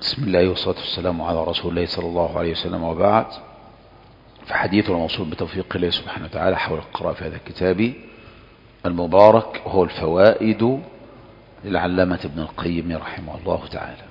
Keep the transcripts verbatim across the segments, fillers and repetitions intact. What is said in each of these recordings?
بسم الله والصلاة والسلام على رسول الله صلى الله عليه وسلم، وبعد. فحديثنا موصول بتوفيق الله سبحانه وتعالى حول القراءة في هذا الكتاب المبارك، وهو الفوائد للعلامة ابن القيم رحمه الله تعالى.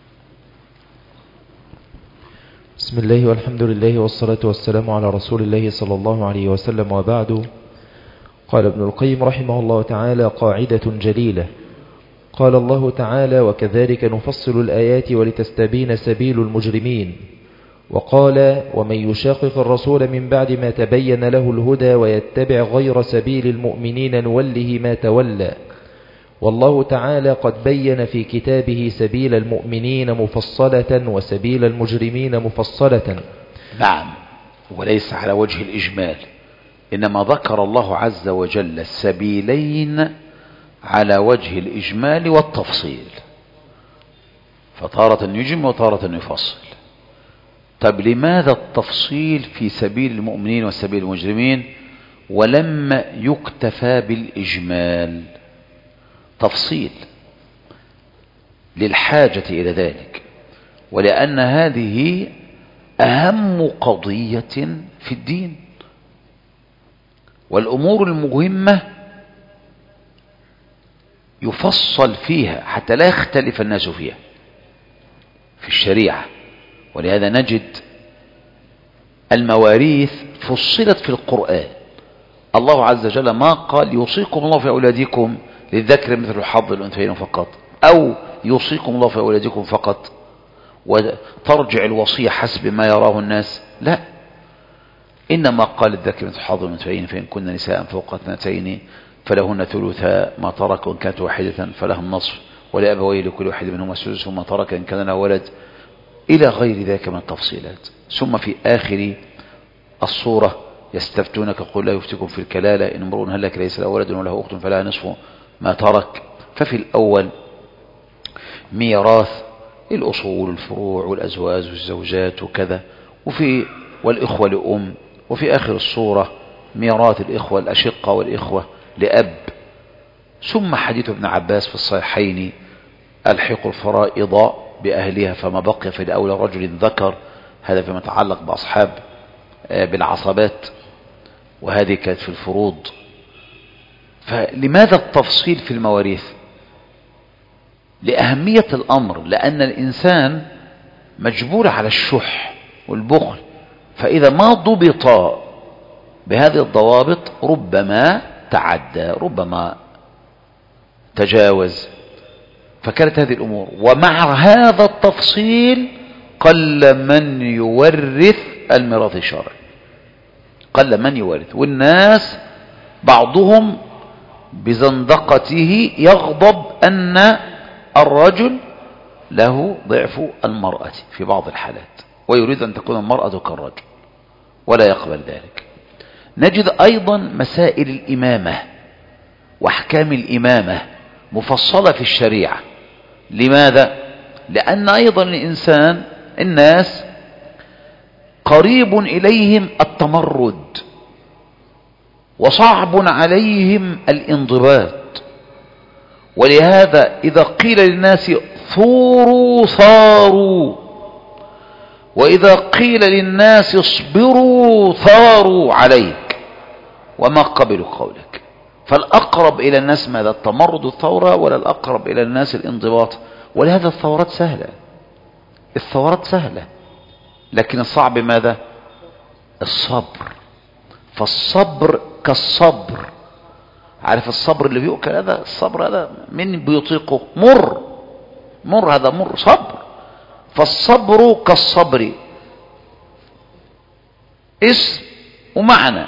بسم الله والحمد لله والصلاة والسلام على رسول الله صلى الله عليه وسلم، وبعد. قال ابن القيم رحمه الله تعالى: قاعدة جليلة. قال الله تعالى: وكذلك نفصل الآيات ولتستبين سبيل المجرمين. وقال: ومن يشاقق الرسول من بعد ما تبين له الهدى ويتبع غير سبيل المؤمنين نوله ما تولى. والله تعالى قد بين في كتابه سبيل المؤمنين مفصلة وسبيل المجرمين مفصلة. نعم، وليس على وجه الإجمال، إنما ذكر الله عز وجل السبيلين على وجه الإجمال والتفصيل، فتارة يجمل وتارة يفصل. طب لماذا التفصيل في سبيل المؤمنين وسبيل المجرمين ولم يكتفى بالإجمال؟ تفصيل للحاجة إلى ذلك، ولأن هذه أهم قضية في الدين، والأمور المهمة يفصل فيها حتى لا يختلف الناس فيها في الشريعة. ولهذا نجد المواريث فصلت في القرآن. الله عز وجل ما قال يوصيكم الله في أولادكم للذكر مثل حظ الأنثيين فقط، أو يوصيكم الله في أولادكم فقط وترجع الوصية حسب ما يراه الناس، لا، إنما قال الذكر مثل حظ الأنثيين فإن كن نساء فوق اثنتين فلهن ثلثا ما ترك، وإن كانت واحدة فلها النصف، ولأبويه لكل واحد منهما السدس وما ترك إن كان له ولد، إلى غير ذلك من التفصيلات. ثم في آخر الصورة: يستفتونك قل لا يفتكم في الكلالة إن امرؤ هلك ليس له ولد وله أخت فلها نصف ما ترك. ففي الأول ميراث الأصول الفروع والأزواج والزوجات وكذا، وفي والإخوة لأم، وفي آخر الصورة ميراث الإخوة الأشقة والإخوة لأب. ثم حديث ابن عباس في الصحيحين: ألحق الفرائض بأهلها فما بقي في الأولى رجل ذكر، هذا فيما يتعلق بأصحاب بالعصبات، وهذه كانت في الفروض. فلماذا التفصيل في المواريث؟ لأهمية الأمر، لأن الإنسان مجبور على الشح والبخل، فإذا ما ضبط بهذه الضوابط ربما تعدى، ربما تجاوز. فكانت هذه الأمور، ومع هذا التفصيل قل من يورث الميراث الشرعي، قل من يورث. والناس بعضهم بزندقته يغضب أن الرجل له ضعف المرأة في بعض الحالات، ويريد أن تكون المرأة كالرجل، ولا يقبل ذلك. نجد أيضا مسائل الإمامة وأحكام الإمامة مفصلة في الشريعة. لماذا؟ لأن أيضا الإنسان الناس قريب إليهم التمرد، وصعب عليهم الانضباط. ولهذا إذا قيل للناس ثوروا ثاروا، وإذا قيل للناس اصبروا ثاروا عليك وما قبلوا قولك. فالأقرب إلى الناس ماذا؟ التمرد الثورة، ولا الأقرب إلى الناس الانضباط؟ ولهذا الثورات سهلة، الثورات سهلة، لكن الصعب ماذا؟ الصبر. فالصبر كالصبر. عارف الصبر اللي بيؤكل هذا؟ الصبر هذا من بيطيقه؟ مر مر هذا مر صبر. فالصبر كالصبر اسم ومعنى،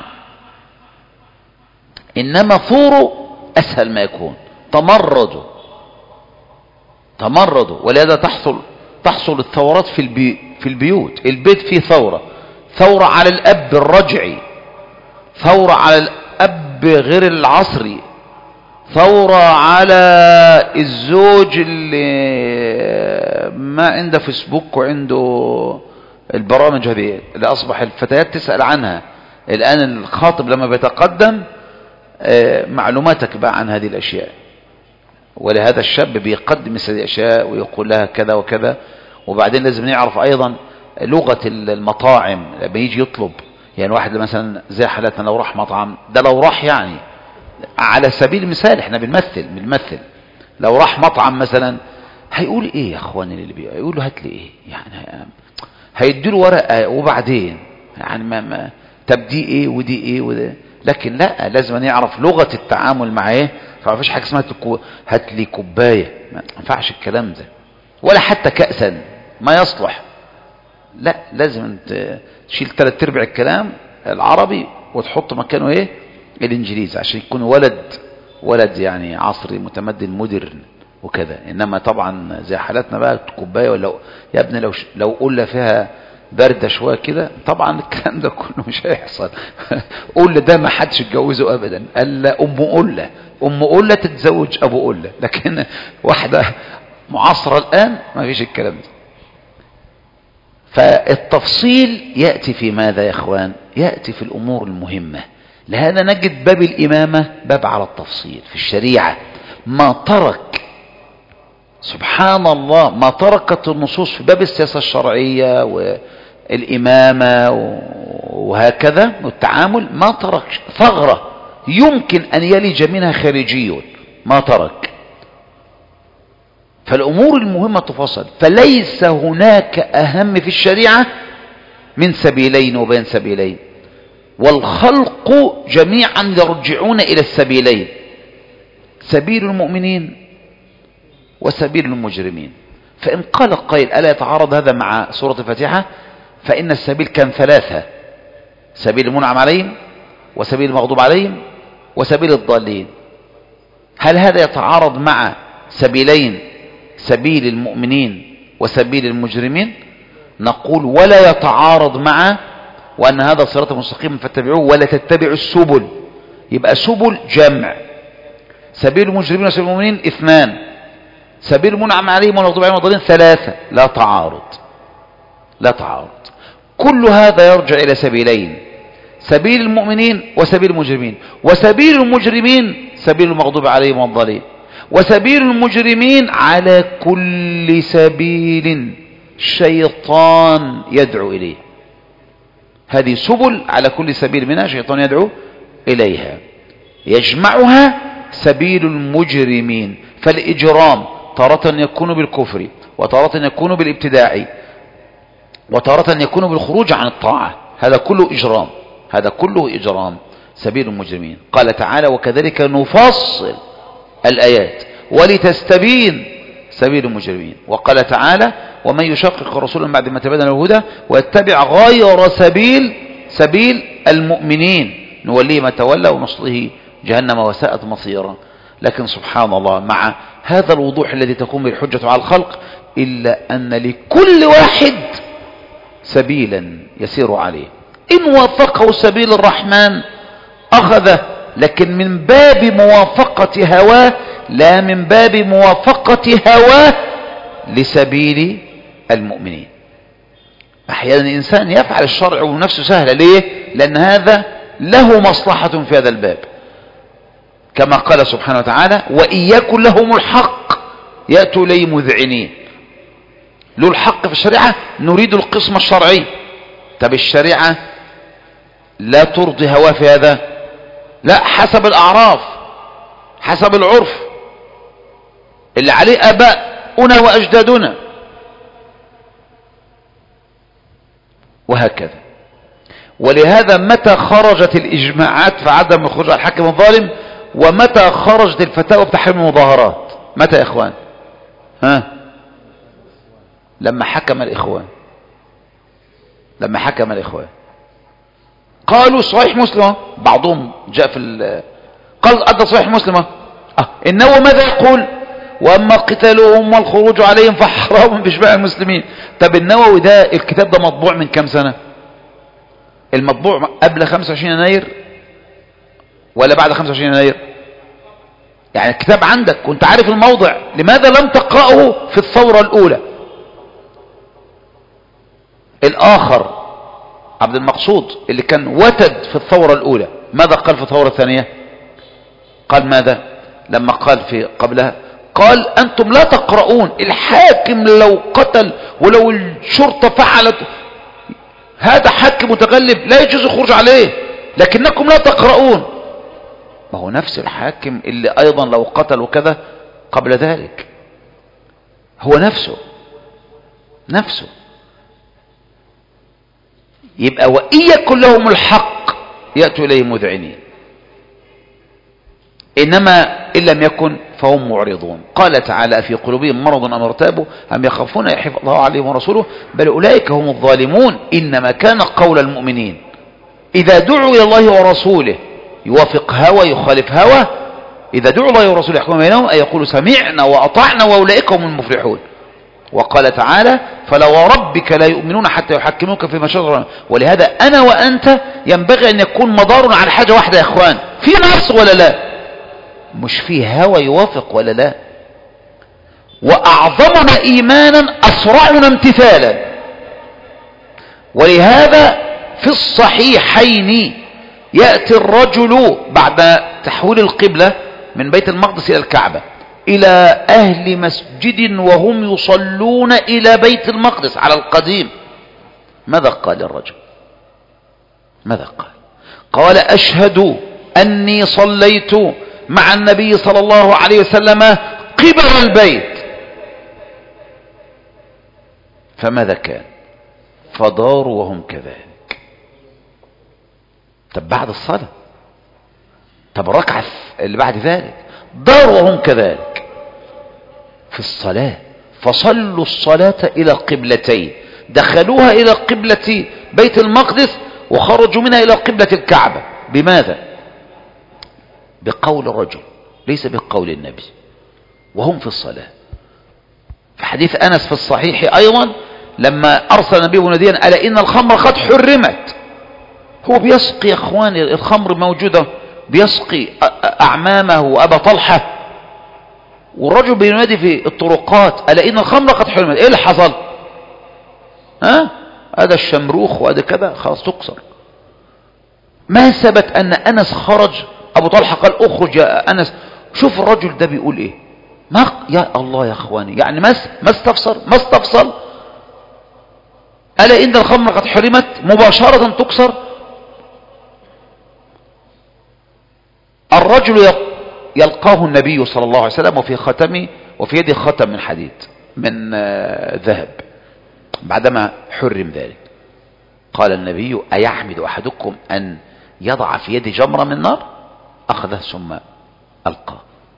إنما ثوروا أسهل ما يكون، تمردوا تمردوا. ولهذا تحصل تحصل الثورات في البي في البيوت. البيت فيه ثورة، ثورة على الأب الرجعي، ثورة على الأب غير العصري، ثورة على الزوج اللي ما عنده فيسبوك وعنده البرامج هذه اللي أصبح الفتيات تسأل عنها الآن. الخاطب لما بيتقدم معلوماتك بقى عن هذه الأشياء، ولهذا الشاب بيقدم مثل الأشياء ويقول لها كذا وكذا، وبعدين لازم نعرف أيضا لغة المطاعم لما يجي يطلب. يعني واحد مثلا زي حالاتنا لو راح مطعم، ده لو راح يعني على سبيل المثال، احنا بنمثل بنمثل لو راح مطعم مثلا هيقول ايه يا اخواني اللي بيقول يقول له هات لي ايه يعني، هيديله ورقه وبعدين يعني ما, ما طب دي ايه ودي ايه وده. لكن لا، لازم يعرف لغه التعامل معاه ايه. فما فيش حاجه اسمها هات لي كوبايه، ما ينفعش الكلام ده، ولا حتى كأسا ما يصلح. لا، لازم تشيل ثلاث ارباع الكلام العربي وتحط مكانه ايه الانجليزي، عشان يكون ولد ولد يعني عصري متمدن مودرن وكذا. انما طبعا زي حالاتنا بقى كوبايه ولا يا ابني لو لو قله فيها بارده شويه كده، طبعا الكلام ده كله مش هيحصل. قله ده ما حدش يتجوزه ابدا، الا ام قله. ام قله تتزوج ابو قله، لكن واحده معاصره الان ما فيش الكلام ده. فالتفصيل ياتي في ماذا يا اخوان؟ ياتي في الامور المهمه. لهذا نجد باب الامامه باب على التفصيل في الشريعه. ما ترك سبحان الله ما تركت النصوص في باب السياسة الشرعية والإمامة وهكذا والتعامل، ما ترك ثغرة يمكن أن يلج منها خارجي، ما ترك. فالأمور المهمة تفصل، فليس هناك أهم في الشريعة من سبيلين وبين سبيلين، والخلق جميعا يرجعون إلى السبيلين، سبيل المؤمنين وسبيل المجرمين. فإن قال قائل ألا يتعارض هذا مع سورة الفاتحة؟ فإن السبيل كان ثلاثة: سبيل المنعم عليهم، وسبيل المغضوب عليهم، وسبيل الضالين. هل هذا يتعارض مع سبيلين سبيل المؤمنين وسبيل المجرمين؟ نقول ولا يتعارض مع وأن هذا صراط مستقيم فاتبعوه ولا تتبعوا السبل. يبقى سبل جمع، سبيل المجرمين وسبيل المؤمنين اثنان، سبيل المنعم عليهم والمغضوب عليهم والضالين ثلاثة. لا تعارض، لا تعارض. كل هذا يرجع إلى سبيلين: سبيل المؤمنين وسبيل المجرمين، وسبيل المجرمين سبيل المغضوب عليهم والضالين، وسبيل المجرمين على كل سبيل شيطان يدعو إليه. هذه سبل على كل سبيل منها شيطان يدعو إليها، يجمعها سبيل المجرمين. فالإجرام تارة يكون بالكفر، وتارة يكون بالابتداع، وتارة يكون بالخروج عن الطاعة. هذا كله إجرام، هذا كله إجرام. سبيل المجرمين. قال تعالى: وكذلك نفصل الآيات ولتستبين سبيل المجرمين. وقال تعالى: ومن يشقق الرسول من بعد ما تبين له الهدى ويتبع غير سبيل سبيل المؤمنين نوليه ما تولى ونصله جهنم وساءت مصيرا. لكن سبحان الله مع هذا الوضوح الذي تقوم بالحجة على الخلق، إلا أن لكل واحد سبيلا يسير عليه. إن وافقه سبيل الرحمن أخذه، لكن من باب موافقة هواه، لا من باب موافقة هواه لسبيل المؤمنين. أحيانا الإنسان يفعل الشرع ونفسه سهلة. ليه؟ لأن هذا له مصلحة في هذا الباب، كما قال سبحانه وتعالى: وإن يكن لهم الحق يأتوا إليه مذعنين. له الحق في الشريعة، نريد القسم الشرعي. طب الشريعة لا ترضي هواه في هذا، لا، حسب الأعراف، حسب العرف اللي عليه آباؤنا وأجدادنا، وهكذا. ولهذا متى خرجت الإجماعات في عدم الخروج على الحاكم الظالم، ومتى خرجت الفتاوى بتحريم المظاهرات؟ متى يا إخوان؟ ها؟ لما حكم الإخوان، لما حكم الإخوان قالوا صحيح مسلمة. بعضهم جاء في ال... قال أدى صحيح مسلمة. آه. إنه ماذا يقول؟ وأما قتالهم والخروج عليهم فحرام بإجماع المسلمين. طب النووي ده الكتاب ده مطبوع من كم سنة؟ المطبوع قبل خمسة وعشرين يناير ولا بعد خمسة وعشرين يناير؟ يعني الكتاب عندك كنت عارف الموضع، لماذا لم تقرأه في الثورة الأولى؟ الآخر عبد المقصود اللي كان وتد في الثورة الأولى، ماذا قال في الثورة الثانية؟ قال ماذا لما قال في قبلها؟ قال: أنتم لا تقرؤون، الحاكم لو قتل ولو الشرطة فعلت، هذا حاكم متغلب لا يجوز الخروج عليه، لكنكم لا تقرؤون. ما هو نفس الحاكم اللي ايضا لو قتل وكذا قبل ذلك، هو نفسه نفسه. يبقى وإن يكن لهم الحق يأتوا إليه مذعنين، إنما إن لم يكن فهم معرضون. قال تعالى في قلوبهم مرض أم ارتابوا أم يخافون يحيف الله عليهم ورسوله بل أولئك هم الظالمون. إنما كان قول المؤمنين إذا دعوا إلى الله ورسوله يوافق هوى يخالف هوى، إذا دعوا الله ورسوله يحكم بينهم أن يقولوا سمعنا وأطعنا وأولئك هم المفلحون. وقال تعالى فلا وربك لا يؤمنون حتى يحكموك فيما شجر. ولهذا أنا وأنت ينبغي أن يكون مدارنا على حاجة واحدة يا إخوان، في نص ولا لا؟ مش في هوى يوافق ولا لا؟ وأعظمنا إيمانا أسرعنا امتثالا. ولهذا في الصحيحين يأتي الرجل بعد تحويل القبلة من بيت المقدس إلى الكعبة إلى أهل مسجد وهم يصلون إلى بيت المقدس على القديم. ماذا قال الرجل؟ ماذا قال؟ قال أشهد أني صليت مع النبي صلى الله عليه وسلم قبل البيت. فماذا كان؟ فداروا وهم كذلك. طب بعد الصلاة، طب الركعة اللي بعد ذلك داروا وهم كذلك في الصلاة. فصلوا الصلاة إلى قبلتين، دخلوها إلى قبلة بيت المقدس وخرجوا منها إلى قبلة الكعبة. بماذا؟ بقول الرجل ليس بقول النبي، وهم في الصلاة. في حديث أنس في الصحيح أيضا لما أرسل النبي مناديا ألا إن الخمر قد حرمت. هو بيسقي يا إخواني، الخمر موجودة، بيسقي أعمامه وأبا طلحة، والرجل بينادي في الطرقات ألا إن الخمر قد حرمت. إيه اللي حصل؟ ها؟ هذا الشمروخ وهذا كذا خلاص تكسر. ما ثبت أن أنس خرج، أبو طلحة قال أخرج يا أنس. شوف الرجل ده بيقول إيه، ما يا الله يا إخواني، يعني ما ما استفسر ما استفصل. ألا إن الخمر قد حرمت مباشرة تكسر. الرجل يلقاه النبي صلى الله عليه وسلم وفي ختمه وفي يده ختم من حديد من ذهب بعدما حرم ذلك. قال النبي أيحمد أحدكم أن يضع في يده جمرة من نار؟ أخذه ثم ألقاه.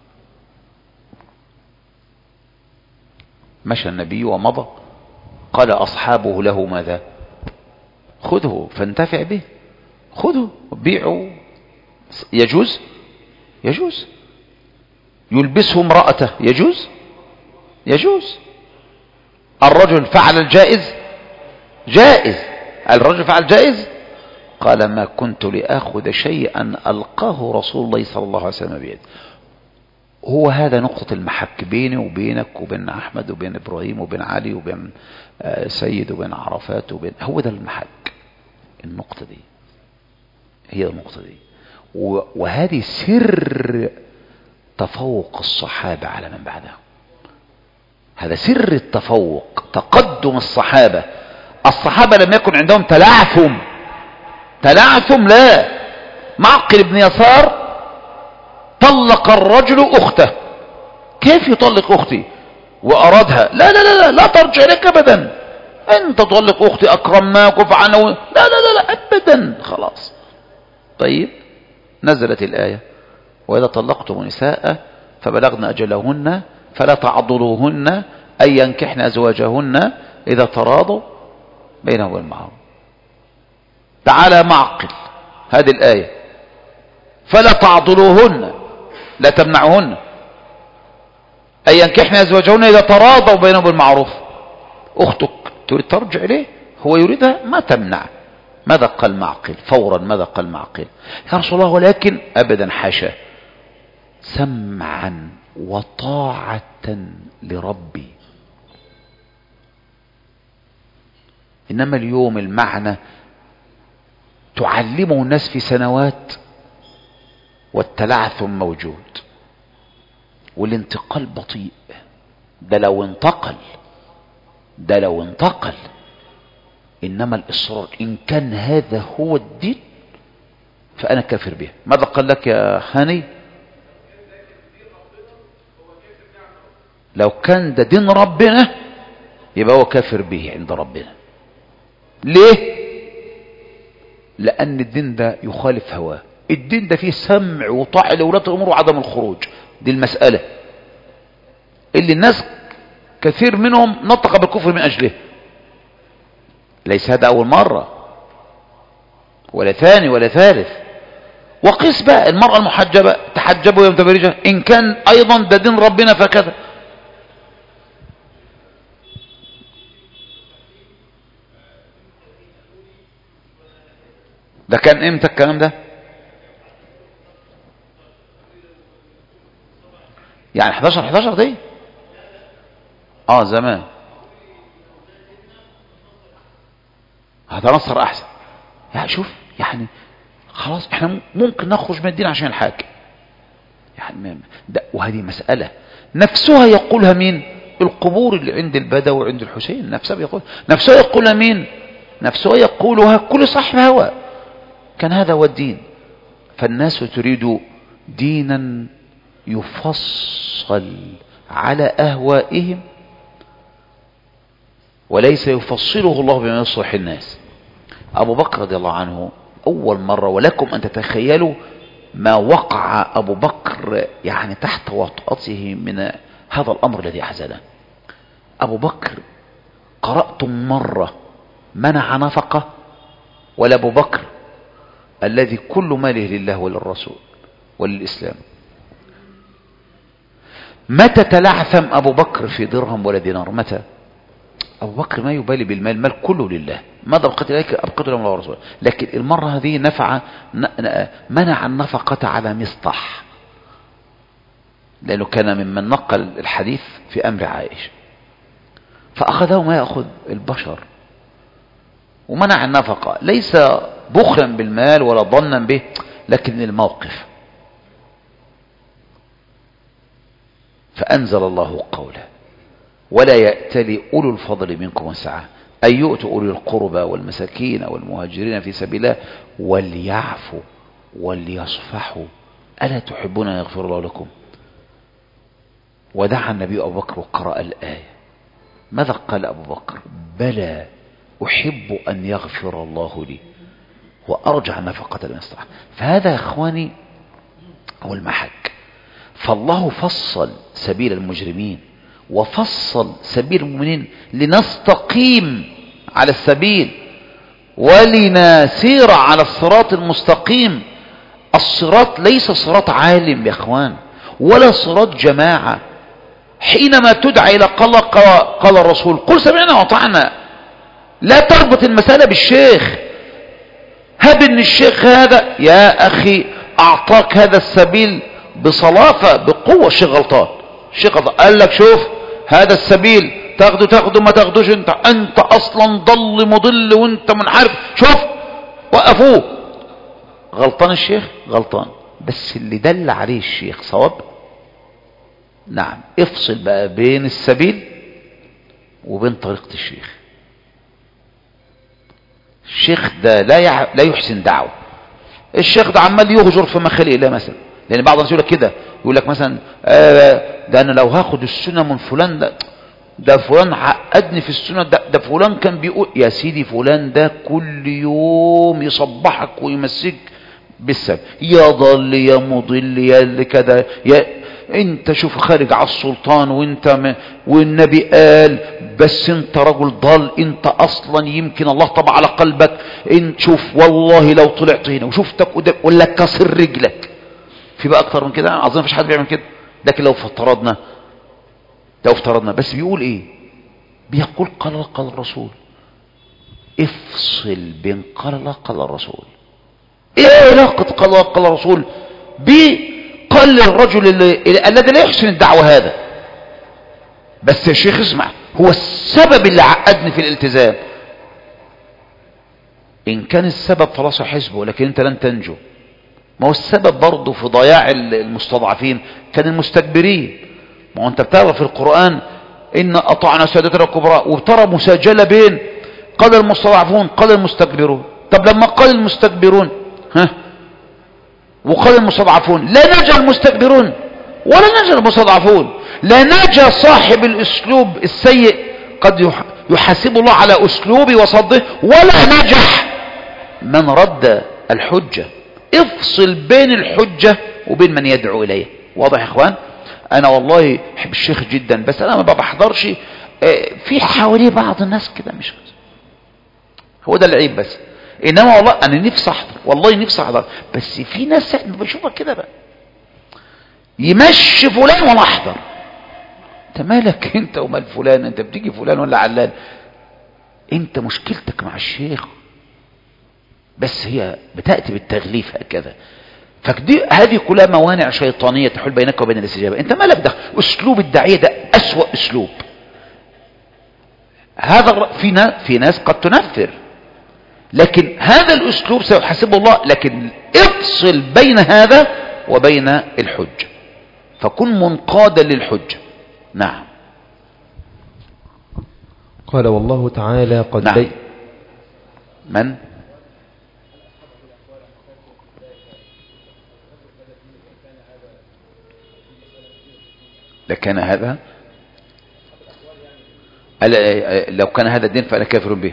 مشى النبي ومضى. قال أصحابه له ماذا؟ خذه فانتفع به، خذه بيعه. يجوز؟ يجوز. يلبسه امرأته؟ يجوز؟ يجوز. الرجل فعل الجائز؟ جائز. الرجل فعل جائز؟ قال ما كنت لآخذ شيئا ألقاه رسول الله صلى الله عليه وسلم بيده. هو هذا نقطة المحك بيني وبينك وبين أحمد وبين إبراهيم وبين علي وبين سيد وبين عرفات وبين، هو ده المحك. النقطة دي هي النقطة دي. وهذه سر تفوق الصحابة على من بعدهم. هذا سر التفوق، تقدم الصحابة. الصحابة لم يكن عندهم تلعثم تلعثم لا. معقل بن يسار طلق الرجل أخته. كيف يطلق أختي وأرادها؟ لا لا لا لا, لا ترجع لك أبدا. أنت تطلق أختي أكرمناك وفعلنا. لا لا لا لا أبدا. خلاص. طيب نزلت الآية وإذا طلقتم النساء فبلغن أجلهن فلا تعضلوهن أن ينكحن أزواجهن إذا تراضوا بينهم بالمعروف. تعالى معقل هذه الآية فلا تعضلوهن لا تمنعوهن أن ينكحن أزواجهن إذا تراضوا بينهم بالمعروف. أختك تريد ترجع إليه، هو يريدها، ما تمنع. ماذا قال معقل فورا؟ ماذا قال معقل؟ يا رسول الله ولكن أبدا حاشا، سمعا وطاعة لربي. إنما اليوم المعنى تعلمه الناس في سنوات والتلعثم موجود والانتقال بطيء. ده لو انتقل ده لو انتقل. إنما الإصرار إن كان هذا هو الدين فأنا كافر به. ماذا قال لك يا هاني؟ لو كان ده دين ربنا يبقى هو كافر به عند ربنا. ليه؟ لأن الدين ده يخالف هواه. الدين ده فيه سمع وطاعة لولاة الأمور وعدم الخروج. دي المسألة اللي الناس كثير منهم نطق بالكفر من أجله. ليس هذا أول مرة ولا ثاني ولا ثالث. وقس بقى المرأة المحجبة تحجبوا يوم تبرجها، إن كان أيضا ده دين ربنا فكذا. ده كان امتى الكلام ده؟ يعني حداشر حداشر دي اه زمان. هتنصر احسن. يعني شوف يعني خلاص احنا ممكن نخرج من الدين عشان الحاكم يعني ده. وهذه مسألة نفسها يقولها مين؟ القبور اللي عند البدوي وعند الحسين نفسها يقول نفسها يقولها مين؟ نفسها يقولها كل صاحب هوى. كان هذا هو الدين. فالناس تريد دينا يفصل على أهوائهم وليس يفصله الله بما يصلح الناس. أبو بكر رضي الله عنه أول مرة، ولكم أن تتخيلوا ما وقع أبو بكر يعني تحت وطأته من هذا الأمر الذي أحزنه. أبو بكر قرأتم مرة منع نفقة؟ ولا أبو بكر الذي كل ماله لله وللرسول وللإسلام. متى تلعثم أبو بكر في درهم ولا دينار؟ متى؟ أبو بكر ما يبالي بالمال، المال كله لله. ماذا أبقيت إليك؟ أبقيت لهم الله ورسوله. لكن المرة هذه نفع منع النفقة على مصطح، لأنه كان ممن نقل الحديث في أمر عائشة، فأخذه ما يأخذ البشر ومنع النفقة، ليس بخلا بالمال ولا ظنا به، لكن الموقف. فأنزل الله قوله ولا يأتلي أولو الفضل منكم والسعة أن يؤتوا أولي القربى والمساكين والمهاجرين في سبيل الله وليعفوا وليصفحوا ألا تحبون أن يغفر الله لكم؟ ودعا النبي أبو بكر وقرأ الآية. ماذا قال أبو بكر؟ بلى أحب أن يغفر الله لي وأرجع نفقة المصلحة. فهذا يا إخواني هو المحك. فالله فصل سبيل المجرمين وفصل سبيل المؤمنين لنستقيم على السبيل ولنسير على الصراط المستقيم. الصراط ليس صراط عالم يا إخوان ولا صراط جماعة. حينما تدعى إلى قال, قال الرسول قل سمعنا وطعنا، لا تربط المسألة بالشيخ. هب ان الشيخ هذا يا أخي أعطاك هذا السبيل بصلافة بقوة. الشيخ غلطان، الشيخ قال لك شوف هذا السبيل تاخده تاخده ما تاخدوش انت انت اصلا ضل مضل وانت منحرف، شوف وقفوه. غلطان الشيخ غلطان، بس اللي دل عليه الشيخ صواب. نعم، افصل بقى بين السبيل وبين طريقة الشيخ. الشيخ ده لا يع... لا يحسن دعوه. الشيخ ده عمال يغجر في مخالق الله مثلا، لان بعض الناس يقول لك كده، يقول لك مثلا آه ده انا لو هاخد السنه من فلان ده ده فلان عقدني في السنه ده ده فلان كان بيقول. يا سيدي فلان ده كل يوم يصبحك ويمسك بالسبب، يا ضل يا مضل يا اللي كده يا انت شوف خارج على السلطان وانت م... والنبي قال بس انت رجل ضال، انت اصلا يمكن الله طبع على قلبك. انت شوف والله لو طلعت هنا وشفتك قدام ولا كسر رجلك. في بقى اكتر من كده؟ اظن مفيش حد بيعمل كده. لكن لو افترضنا لو افترضنا بس بيقول ايه؟ بيقول قال الله قال الرسول. افصل بين قال الله قال الرسول. ايه علاقة قال الله قال الرسول بقال الرجل الذي لا يحسن الدعوة هذا؟ بس يا شيخ اسمع، هو السبب اللي عقدني في الالتزام. ان كان السبب فلاص حسبه، لكن انت لن تنجو. ما هو السبب برضه في ضياع المستضعفين كان المستكبرين. ما هو انت بتعرف في القرآن إن أطعنا سادتنا الكبراء، وترى مساجلة بين قال المستضعفون قال المستكبرون. طب لما قال المستكبرون ها وقال المستضعفون لا نجا المستكبرون ولا نجا المستضعفون، لا نجا صاحب الأسلوب السيء قد يحاسب الله على أسلوب وصده، ولا نجح من رد الحجة. افصل بين الحجة وبين من يدعو إليه. واضح يا إخوان؟ أنا والله أحب الشيخ جدا، بس أنا ما بحضرش في حواليه بعض الناس كده مش كده. هو ده العيب بس. إنما والله أنا نفسي أحضر، والله نفسي أحضر، بس في ناس احنا بشوفها كده بقى يمشي فلان ولا أحضر. أنت مالك أنت ومال فلان؟ أنت بتيجي فلان ولا علان؟ أنت مشكلتك مع الشيخ، بس هي بتأتي بالتغليف هكذا. فدي هذه كلها موانع شيطانية تحول بينك وبين الاستجابة. انت مالك ده؟ اسلوب الداعية ده اسوأ اسلوب. هذا في ناس في ناس قد تنفر، لكن هذا الاسلوب سيحاسبه الله. لكن افصل بين هذا وبين الحجة، فكن منقادا للحجة. نعم. قال والله تعالى قد نعم. بي من لكان هذا لو كان هذا الدين فأنا كافر به.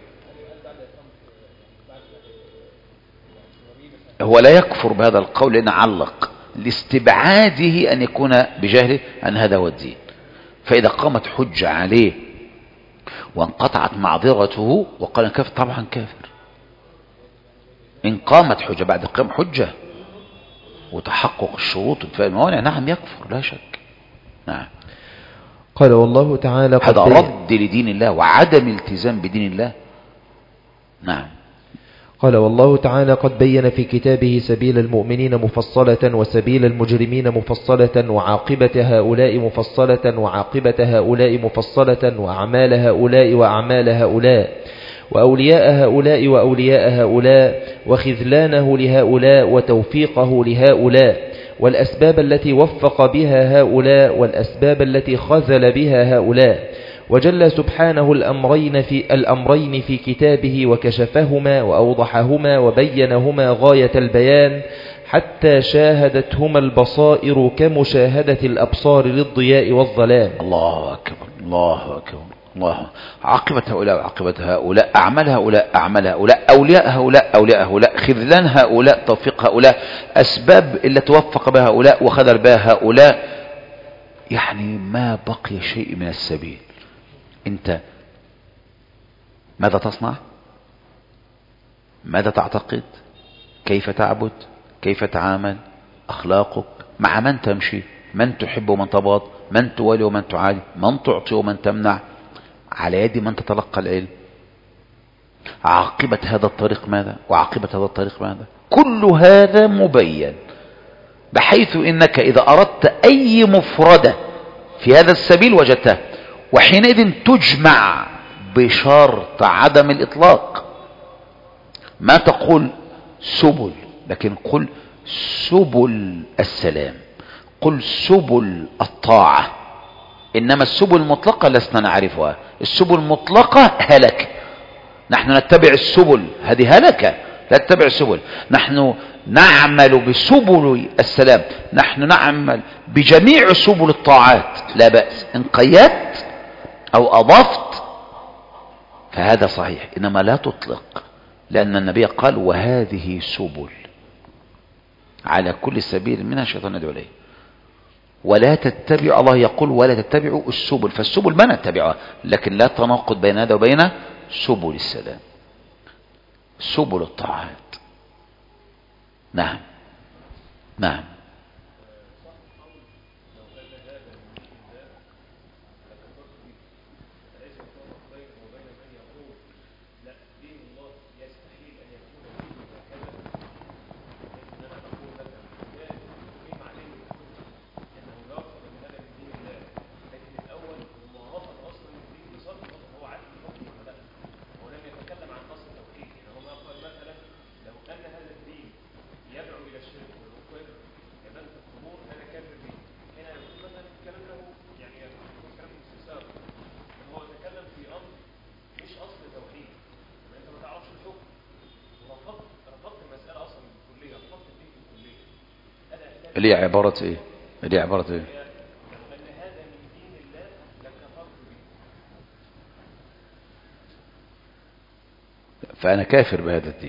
هو لا يكفر بهذا القول لأن علق لاستبعاده أن يكون بجهله أن هذا هو الدين. فإذا قامت حجة عليه وانقطعت معذرته وقال كافر، طبعا كافر. إن قامت حجة بعد قيام حجة وتحقق الشروط وانتفاء الموانع، نعم يكفر لا شك. نعم. قال والله تعالى هذا رد لدين الله وعدم التزام بدين الله. نعم. قال والله تعالى قد بين في كتابه سبيل المؤمنين مفصلة وسبيل المجرمين مفصلة، وعاقبة هؤلاء مفصلة وعاقبة هؤلاء مفصلة، وأعمال هؤلاء وأعمال هؤلاء، وأولياء هؤلاء وأولياء هؤلاء، وخذلانه لهؤلاء وتوفيقه لهؤلاء، والأسباب التي وفق بها هؤلاء والأسباب التي خذل بها هؤلاء. وجل سبحانه الأمرين في, الأمرين في كتابه وكشفهما وأوضحهما وبينهما غاية البيان، حتى شاهدتهما البصائر كمشاهدة الأبصار للضياء والظلام. الله أكبر الله أكبر الله. عاقبة هؤلاء وعاقبة هؤلاء، أعمال هؤلاء أعمال هؤلاء، أولياء هؤلاء أولياء هؤلاء، خذلان هؤلاء توفيق هؤلاء، أسباب اللي توفق بها هؤلاء وخذل بها هؤلاء. يعني ما بقي شيء من السبيل. أنت ماذا تصنع؟ ماذا تعتقد؟ كيف تعبد؟ كيف تعامل؟ أخلاقك مع من تمشي؟ من تحب ومن تبغض؟ من توالي ومن تعادي؟ من تعطي ومن تمنع؟ على يد من تتلقى العلم؟ عاقبة هذا الطريق ماذا؟ وعاقبة هذا الطريق ماذا؟ كل هذا مبين، بحيث إنك إذا أردت أي مفردة في هذا السبيل وجدتها، وحينئذ تجمع بشرط عدم الإطلاق. ما تقول سبل، لكن قل سبل السلام، قل سبل الطاعة. إنما السبل المطلقة لسنا نعرفها. السبل المطلقة هلك، نحن نتبع السبل، هذه هلكة، لا تتبع السبل. نحن نعمل بسبل السلام، نحن نعمل بجميع سبل الطاعات، لا بأس. إن قيدت أو أضفت فهذا صحيح، إنما لا تطلق، لأن النبي قال وهذه سبل، على كل سبيل منها شيطان يدعو إليه. ولا تتبع، الله يقول ولا تتبعوا السبل، فالسبل ما نتبعها، لكن لا تناقض بين هذا وبين سبل السلام، سبل الطاعات. نعم نعم. اللي هي عبارة ايه اللي هي عبارة ايه فأنا كافر بهذا الدين.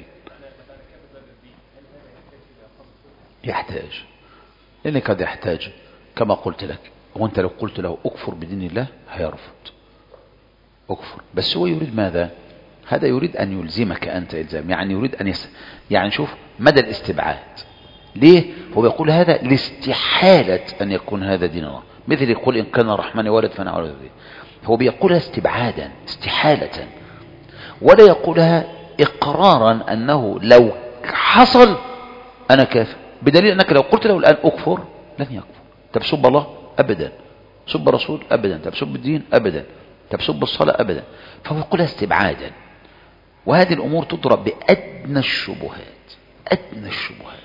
يحتاج، لأن قد يحتاج كما قلت لك. وانت لو قلت له اكفر بدين الله هيرفض، اكفر. بس هو يريد ماذا؟ هذا يريد أن يلزمك أنت إلزام، يعني يريد أن يس... يعني شوف مدى الاستبعاد. ليه؟ هو يقول هذا لاستحالة أن يكون هذا دين الله، مثل يقول إن كان الرحمن ولد فأنا أولد به. هو بيقولها استبعادا استحالة، ولا يقولها إقرارا أنه لو حصل أنا كافر، بدليل أنك لو قلت له الآن أكفر لن يكفر. تبسب الله أبدا، سب رسول أبدا، تبسب الدين أبدا، تبسب الصلاة أبدا. فهو يقولها استبعادا. وهذه الأمور تضرب بأدنى الشبهات، أدنى الشبهات.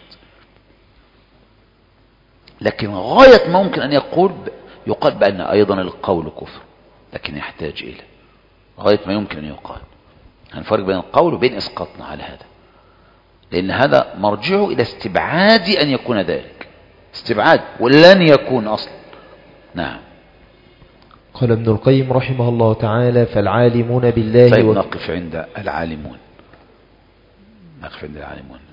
لكن غاية ما ممكن أن يقول يقال بأن أيضا القول كفر، لكن يحتاج إلى غاية ما يمكن أن يقال. هنفرق بين القول وبين إسقاطنا على هذا، لأن هذا مرجعه إلى استبعاد أن يكون ذلك، استبعاد ولن يكون أصلا. نعم. قال ابن القيم رحمه الله تعالى: فالعالمون بالله. طيب نقف عند العالمون، نقف عند العالمون.